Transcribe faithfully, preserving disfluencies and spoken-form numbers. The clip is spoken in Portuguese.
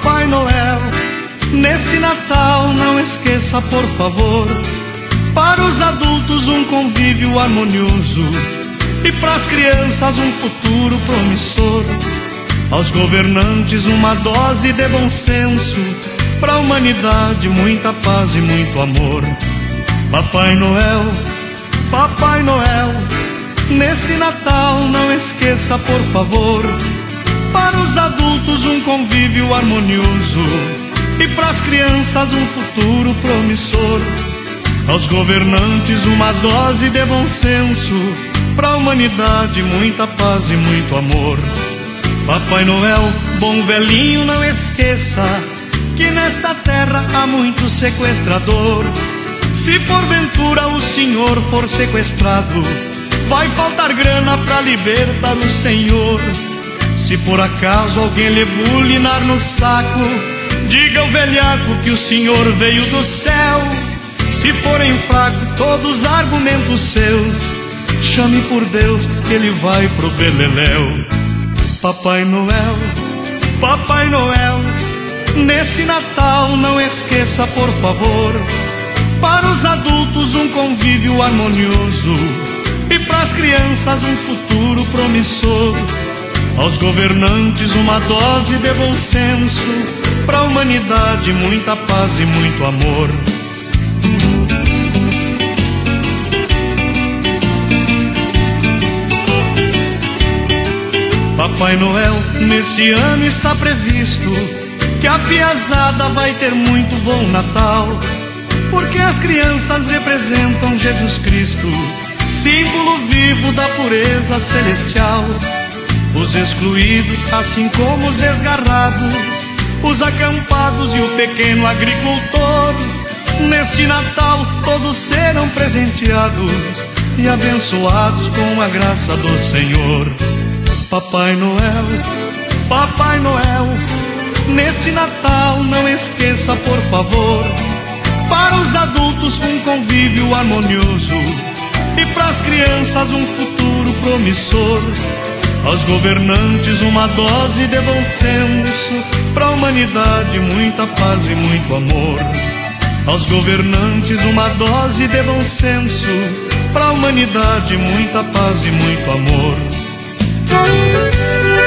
Papai Noel, neste Natal não esqueça, por favor, para os adultos um convívio harmonioso e para as crianças um futuro promissor. Aos governantes uma dose de bom senso, para a humanidade muita paz e muito amor. Papai Noel, Papai Noel, neste Natal não esqueça, por favor, para os adultos um convívio harmonioso e para as crianças um futuro promissor. Aos governantes uma dose de bom senso, para a humanidade muita paz e muito amor. Papai Noel, bom velhinho, não esqueça que nesta terra há muito sequestrador. Se porventura o senhor for sequestrado, vai faltar grana pra libertar o senhor. Se por acaso alguém lhe bulinar no saco, diga ao velhaco que o senhor veio do céu. Se forem fracos todos os argumentos seus, chame por Deus que ele vai pro beleléu. Papai Noel, Papai Noel, neste Natal não esqueça, por favor, para os adultos um convívio harmonioso e para as crianças um futuro promissor. Aos governantes uma dose de bom senso, para a humanidade muita paz e muito amor. Papai Noel, nesse ano está previsto que a piazada vai ter muito bom Natal, porque as crianças representam Jesus Cristo, símbolo vivo da pureza celestial. Os excluídos, assim como os desgarrados, os acampados e o pequeno agricultor, neste Natal todos serão presenteados e abençoados com a graça do Senhor. Papai Noel, Papai Noel, neste Natal não esqueça, por favor, para os adultos um convívio harmonioso e para as crianças um futuro promissor. Aos governantes uma dose de bom senso, para a humanidade muita paz e muito amor. Aos governantes uma dose de bom senso, para a humanidade muita paz e muito amor.